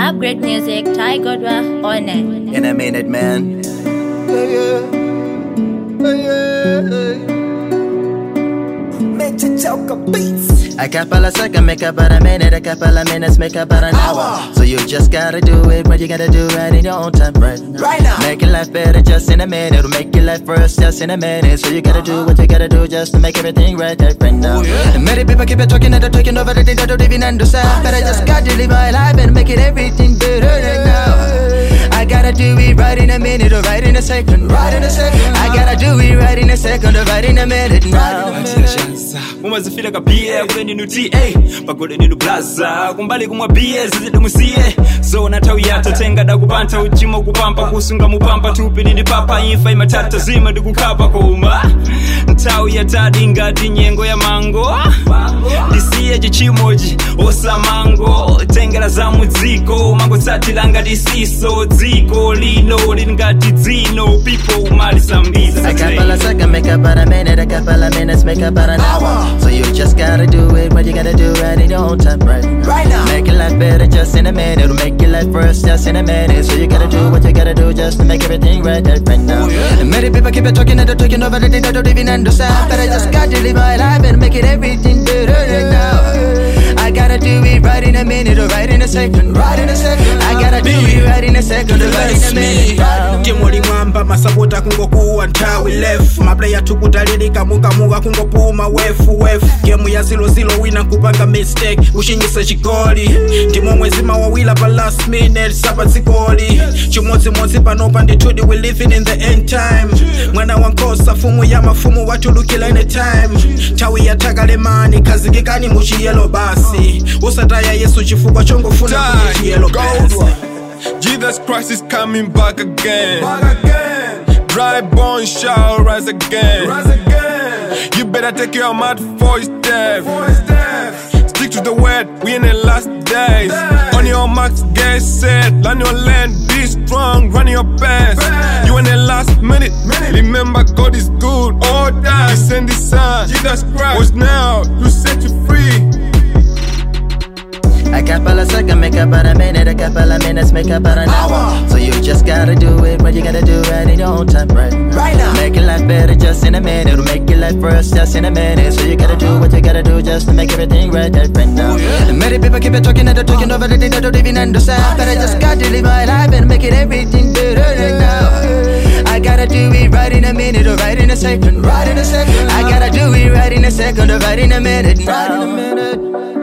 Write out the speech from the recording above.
Upgrade Music, Ty Godwa, on it. In a minute, man. A couple of seconds make about a minute, a couple of minutes make about an hour. So you just gotta do it what you gotta do right in your own time, right now. Making life better just in a minute, it'll make your life worse just in a minute. So you gotta do what you gotta do just to make everything right now. And many people keep it talking and they're talking over the thing that don't even understand. But I just gotta live my life and make it everything better right now. I gotta do it right in a minute or right in a second. I gotta do it right in a second or right in a minute now. Umazifila kabia kule ninu TA pakule ninu blaza kumbali kumwa BS zidi musiye so natawi yato tenga da kupanta uchimo kupampa kusunga mupampa tupi nini papa infa imatata zima di kukapa kuma ntawi ya tadinga dinyengo ya mango disiye jichimoji osa mango tengela za muziko mango satilanga disiso ziko lino lingati zino people umali sambiza a couple of seconds make about a minute, a couple of minutes make about an hour. So you just gotta do it what you gotta do right in your own time, right now. Make your life better just in a minute, it'll make your life worse just in a minute. So you gotta do what you gotta do just to make everything right now. And many people keep it talking and they're talking over the thing that don't even understand. But I just gotta live my life and make it everything better right now. I gotta do it right in a minute or right in a second. I gotta do it right in a second or right in a minute now. Kimoli mwamba masapota kungokuwa ntawi left. Maplaya tukutalilika muka kungopuma wefu. Gemu ya 0-0 wina kupanga mistake ushinyise chikoli ndimo mwezima wawila pa last minute sapa zikoli chumodzi panopa nditudi we living in the end time mwana wankosa fumu ya mafumu watulukila anytime tawi ya tagalemani kazikikani muchiyelo basi usataya Yesu chifukwa chongofuna kuchiyelo basi. Jesus Christ is coming back again. Dry bones shall rise again. You better take your mouth for his death. Stick to the word, we in the last days. On your marks, get set. Learn your land, be strong, run your best. You in the last minute. Remember God is good. All that He sent His Son. Jesus Christ was now to set you free. A couple of seconds make about a minute, a couple of minutes make about an hour. So you just gotta do it what you gotta do right in your own time, right now. Make your life better just in a minute, it'll make your life worse just in a minute. So you gotta do what you gotta do just to make everything right now. And many people keep it talking and they're talking over the thing that don't even understand. But I just gotta live my life and make it everything better right now. I gotta do it right in a minute or right in a second. I gotta do it right in a second or right in a minute now.